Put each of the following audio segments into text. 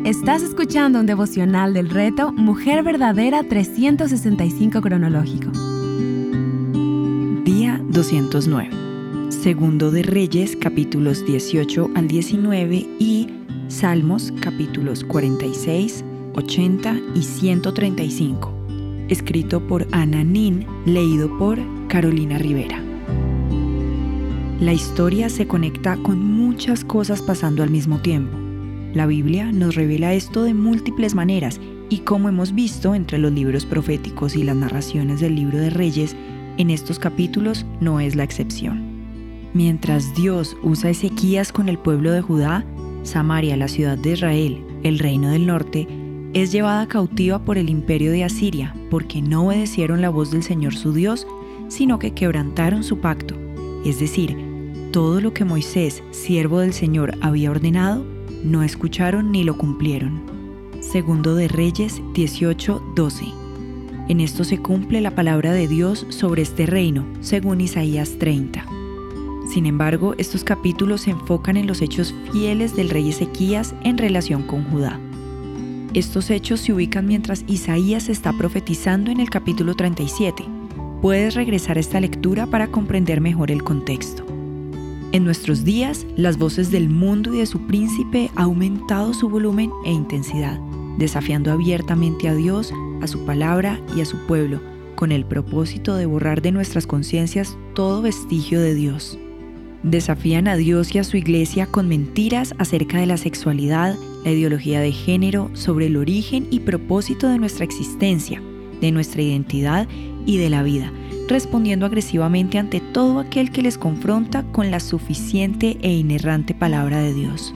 Estás escuchando un devocional del reto Mujer Verdadera 365 cronológico. Día 209. Segundo de Reyes, capítulos 18 al 19 y Salmos, capítulos 46, 80 y 135. Escrito por Ana Nin, leído por Carolina Rivera. La historia se conecta con muchas cosas pasando al mismo tiempo. La Biblia nos revela esto de múltiples maneras y, como hemos visto entre los libros proféticos y las narraciones del libro de Reyes, en estos capítulos no es la excepción. Mientras Dios usa a Ezequías con el pueblo de Judá, Samaria, la ciudad de Israel, el reino del norte, es llevada cautiva por el imperio de Asiria porque no obedecieron la voz del Señor su Dios, sino que quebrantaron su pacto, es decir, todo lo que Moisés, siervo del Señor, había ordenado, no escucharon ni lo cumplieron. Segundo de Reyes 18:12. En esto se cumple la palabra de Dios sobre este reino, según Isaías 30. Sin embargo, estos capítulos se enfocan en los hechos fieles del rey Ezequías en relación con Judá. Estos hechos se ubican mientras Isaías está profetizando en el capítulo 37. Puedes regresar a esta lectura para comprender mejor el contexto. En nuestros días, las voces del mundo y de su príncipe han aumentado su volumen e intensidad, desafiando abiertamente a Dios, a su palabra y a su pueblo, con el propósito de borrar de nuestras conciencias todo vestigio de Dios. Desafían a Dios y a su iglesia con mentiras acerca de la sexualidad, la ideología de género, sobre el origen y propósito de nuestra existencia, de nuestra identidad y de la vida, respondiendo agresivamente ante todo aquel que les confronta con la suficiente e inerrante palabra de Dios.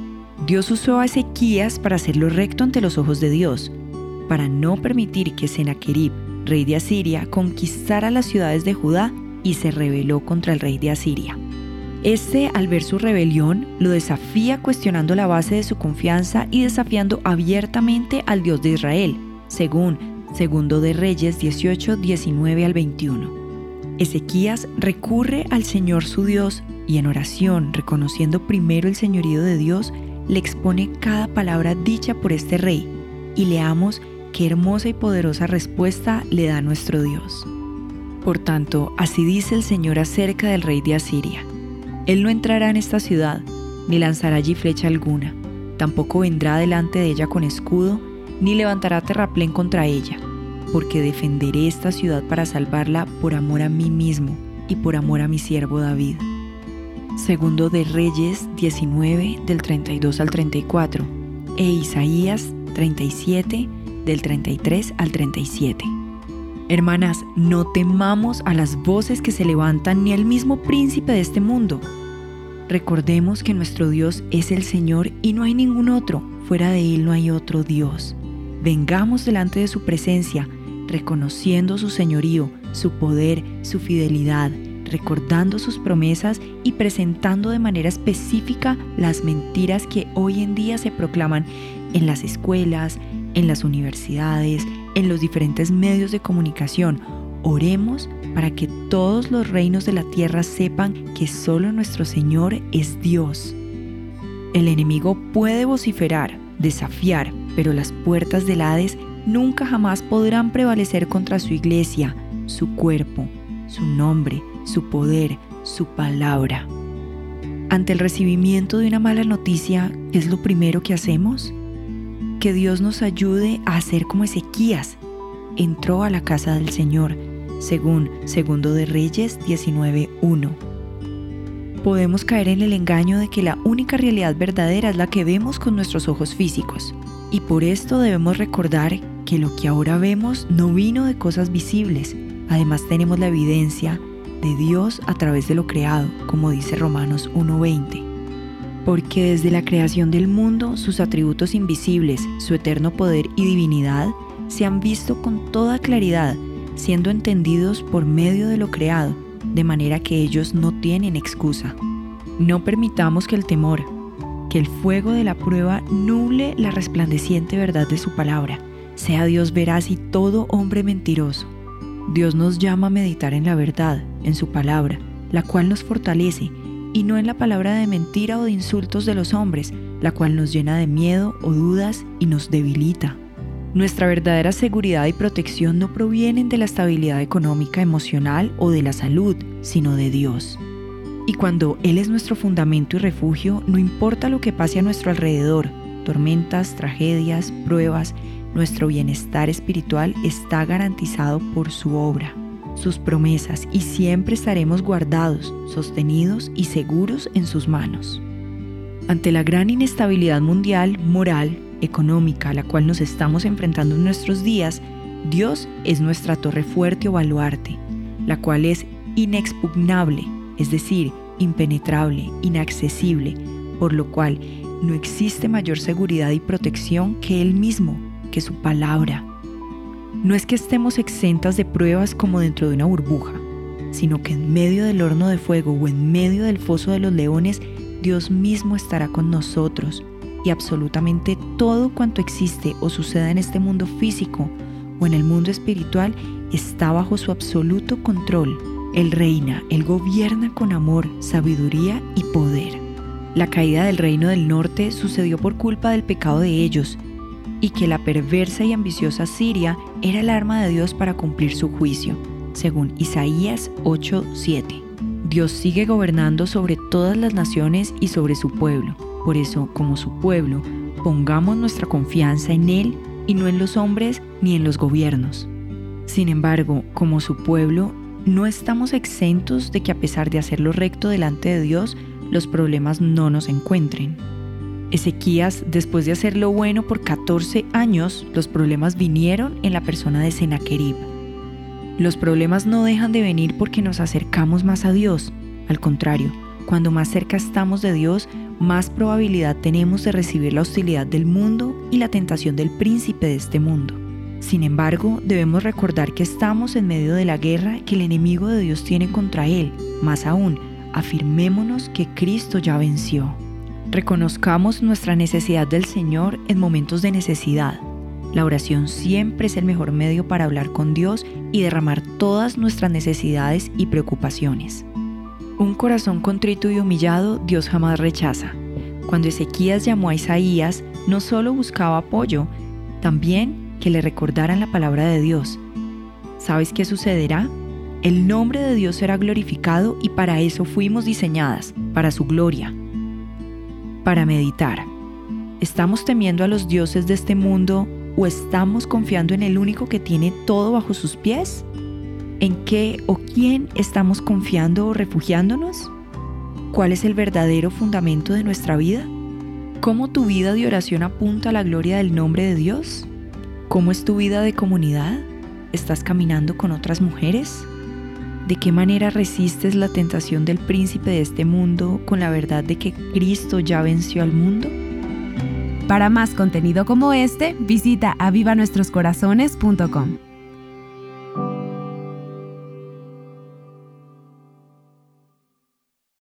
Dios usó a Ezequías para hacerlo recto ante los ojos de Dios, para no permitir que Senaquerib, rey de Asiria, conquistara las ciudades de Judá y se rebeló contra el rey de Asiria. Este, al ver su rebelión, lo desafía cuestionando la base de su confianza y desafiando abiertamente al Dios de Israel, según Segundo de Reyes 18, 19 al 21. Ezequías recurre al Señor su Dios y en oración, reconociendo primero el señorío de Dios, le expone cada palabra dicha por este rey y leamos qué hermosa y poderosa respuesta le da nuestro Dios. Por tanto, así dice el Señor acerca del rey de Asiria: Él no entrará en esta ciudad, ni lanzará allí flecha alguna, tampoco vendrá delante de ella con escudo, ni levantará terraplén contra ella, porque defenderé esta ciudad para salvarla por amor a mí mismo y por amor a mi siervo David. Segundo de Reyes 19, del 32 al 34, e Isaías 37, del 33 al 37. Hermanas, no temamos a las voces que se levantan ni al mismo príncipe de este mundo. Recordemos que nuestro Dios es el Señor y no hay ningún otro, fuera de Él no hay otro Dios. Vengamos delante de su presencia, reconociendo su señorío, su poder, su fidelidad, recordando sus promesas y presentando de manera específica las mentiras que hoy en día se proclaman en las escuelas, en las universidades, en los diferentes medios de comunicación. Oremos para que todos los reinos de la tierra sepan que solo nuestro Señor es Dios. El enemigo puede vociferar, desafiar, pero las puertas del Hades nunca jamás podrán prevalecer contra su iglesia, su cuerpo, su nombre, su poder, su palabra. Ante el recibimiento de una mala noticia, ¿qué es lo primero que hacemos? Que Dios nos ayude a hacer como Ezequías. Entró a la casa del Señor, según Segundo de Reyes 19:1. Podemos caer en el engaño de que la única realidad verdadera es la que vemos con nuestros ojos físicos. Y por esto debemos recordar que lo que ahora vemos no vino de cosas visibles. Además tenemos la evidencia de Dios a través de lo creado, como dice Romanos 1:20. Porque desde la creación del mundo, sus atributos invisibles, su eterno poder y divinidad, se han visto con toda claridad, siendo entendidos por medio de lo creado, de manera que ellos no tienen excusa. No permitamos que el temor, que el fuego de la prueba nuble la resplandeciente verdad de su palabra, sea Dios veraz y todo hombre mentiroso. Dios nos llama a meditar en la verdad, en su palabra, la cual nos fortalece y no en la palabra de mentira o de insultos de los hombres, la cual nos llena de miedo o dudas y nos debilita. Nuestra verdadera seguridad y protección no provienen de la estabilidad económica, emocional o de la salud, sino de Dios. Y cuando Él es nuestro fundamento y refugio, no importa lo que pase a nuestro alrededor, tormentas, tragedias, pruebas, nuestro bienestar espiritual está garantizado por su obra, sus promesas, y siempre estaremos guardados, sostenidos y seguros en sus manos. Ante la gran inestabilidad mundial, moral, económica a la cual nos estamos enfrentando en nuestros días, Dios es nuestra torre fuerte o baluarte, la cual es inexpugnable, es decir, impenetrable, inaccesible, por lo cual no existe mayor seguridad y protección que Él mismo, que su palabra. No es que estemos exentas de pruebas como dentro de una burbuja, sino que en medio del horno de fuego o en medio del foso de los leones, Dios mismo estará con nosotros, y absolutamente todo cuanto existe o suceda en este mundo físico o en el mundo espiritual está bajo su absoluto control. Él reina, Él gobierna con amor, sabiduría y poder. La caída del reino del norte sucedió por culpa del pecado de ellos, y que la perversa y ambiciosa Siria era el arma de Dios para cumplir su juicio, según Isaías 8:7. Dios sigue gobernando sobre todas las naciones y sobre su pueblo. Por eso, como su pueblo, pongamos nuestra confianza en Él y no en los hombres ni en los gobiernos. Sin embargo, como su pueblo, no estamos exentos de que a pesar de hacer lo recto delante de Dios, los problemas no nos encuentren. Ezequías, después de hacer lo bueno por 14 años, los problemas vinieron en la persona de Sennacherib. Los problemas no dejan de venir porque nos acercamos más a Dios. Al contrario, cuando más cerca estamos de Dios, más probabilidad tenemos de recibir la hostilidad del mundo y la tentación del príncipe de este mundo. Sin embargo, debemos recordar que estamos en medio de la guerra que el enemigo de Dios tiene contra él. Más aún, afirmémonos que Cristo ya venció. Reconozcamos nuestra necesidad del Señor en momentos de necesidad. La oración siempre es el mejor medio para hablar con Dios y derramar todas nuestras necesidades y preocupaciones. Un corazón contrito y humillado Dios jamás rechaza. Cuando Ezequías llamó a Isaías, no solo buscaba apoyo, también que le recordaran la palabra de Dios. ¿Sabes qué sucederá? El nombre de Dios será glorificado y para eso fuimos diseñadas, para su gloria. Para meditar. ¿Estamos temiendo a los dioses de este mundo o estamos confiando en el único que tiene todo bajo sus pies? ¿En qué o quién estamos confiando o refugiándonos? ¿Cuál es el verdadero fundamento de nuestra vida? ¿Cómo tu vida de oración apunta a la gloria del nombre de Dios? ¿Cómo es tu vida de comunidad? ¿Estás caminando con otras mujeres? ¿De qué manera resistes la tentación del príncipe de este mundo con la verdad de que Cristo ya venció al mundo? Para más contenido como este, visita avivanuestroscorazones.com.